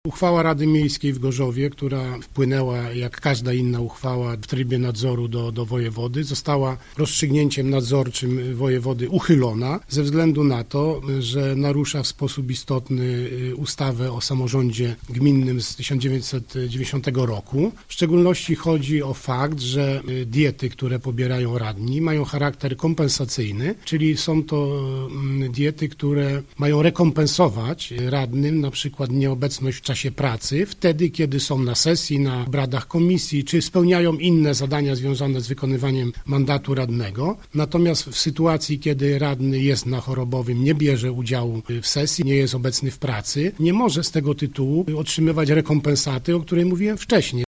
Uchwała Rady Miejskiej w Gorzowie, która wpłynęła jak każda inna uchwała w trybie nadzoru do wojewody, została rozstrzygnięciem nadzorczym wojewody uchylona ze względu na to, że narusza w sposób istotny ustawę o samorządzie gminnym z 1990 roku. W szczególności chodzi o fakt, że diety, które pobierają radni, mają charakter kompensacyjny, czyli są to diety, które mają rekompensować radnym na przykład nieobecność w czasie pracy, wtedy kiedy są na sesji, na obradach komisji, czy spełniają inne zadania związane z wykonywaniem mandatu radnego. Natomiast w sytuacji, kiedy radny jest na chorobowym, nie bierze udziału w sesji, nie jest obecny w pracy, nie może z tego tytułu otrzymywać rekompensaty, o której mówiłem wcześniej.